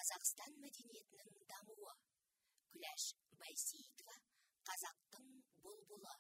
Қазақстан мәдениетінің дамуы. Күләш Байсейітова, қазақтың бұлбұлы.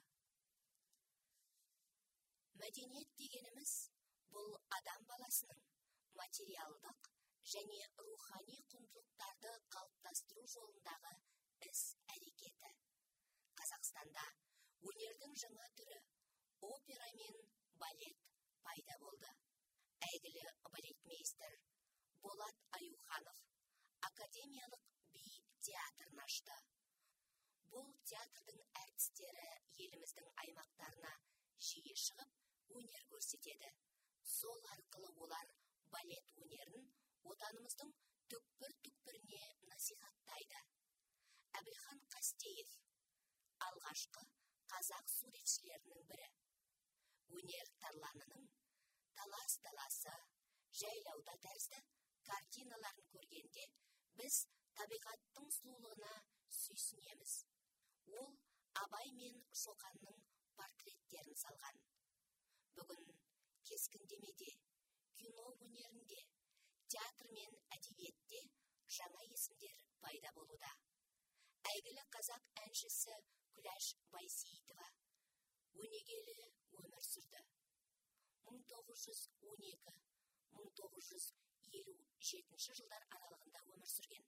Мәдениет дегеніміз бұл адам баласының материалдық және рухани құндылықтарды қалыптастыру жолындағы іс-әрекеті. Қазақстанда өнердің жаңа түрі опера мен балет пайда болды. Әйгілі балетмейстер Болат Аюханов академиялық би театрын ашты. Бұл театрдың әртістері еліміздің аймақтарына жиі шығып өнер көрсетеді. Сол арқылы олар балет өнерін отанымыздың түкпір-түкпіріне насихаттайды. Әбілхан Қастеев алғашқы қазақ суретшілерінің бірі. Өнер тарланының талас-таласы, жайлауда тәрізді картиналарын көргенде біз табиғаттың сұлулығына сүйсінеміз. Ол Абай мен Шоқанның портреттерін салған. Бүгін кескіндемеде, кино өнерінде, театр мен әдебиетте жаңа есімдер пайда болуда. Әйгілі қазақ әншісі Күләш Байсейітова өнегелі өмір сүрді. 1912-1957 жылдар аралығында өмір сүрген.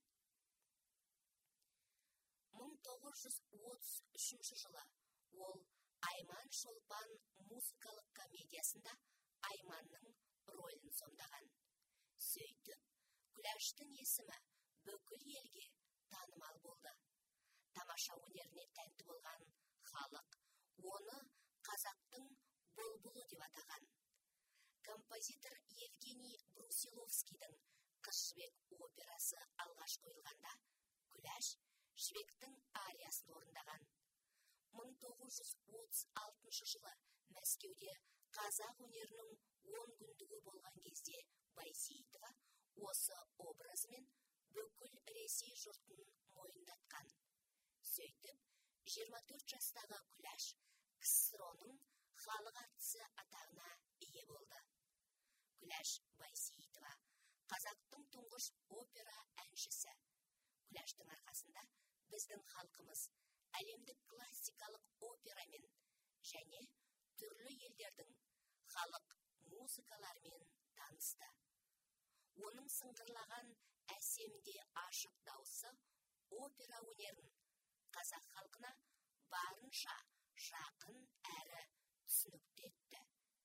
1933 жылы ол Айман Шолпан музыкалық комедиясында Айманның рөлін сомдаған. Сөйтіп, Күләштің есімі бүкіл елге танымал болды. Тамаша өнеріне тәнті болған халық оны қазақтың бұлбұлы деп атаған. Композитор Евгений Брусиловскийдің «Қыз жібек» операсы алғаш қойылғанда, Күләш жібектің ариясын орындаған. 1936 жылы Мәскеуде қазақ өнерінің 10 күндігі болған кезде Байсейітова осы образымен бүкіл Ресей жұртын мойындатқан. Сөйтіп, 24 жастағы Күләш КСРО-ның халық артисі атағына ие болды. Күләш Байсейітова қазақтың тұңғыш опера әншісі. Күләштің арқасында біздің халқымыз әлемдік классикалық операмен және түрлі елдердің халық музыкаларымен танысты. Оның сыңғырлаған әсемде ашық дауысы опера өнерін қазақ халқына барынша жақын әрі түсінікті етті.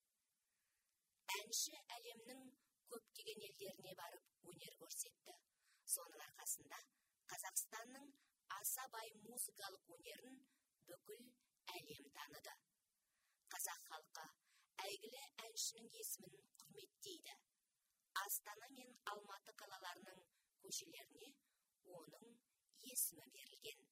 Әнші әлемнің көптеген елдеріне барып өнер көрсетті. Соның арқасында Қазақстанның аса бай музыкалық өнерін бүкіл әлем таныды. Қазақ халқы әйгілі әншінің есімін құрметтейді. Астана мен Алматы қалаларының көшелеріне оның есімі берілген.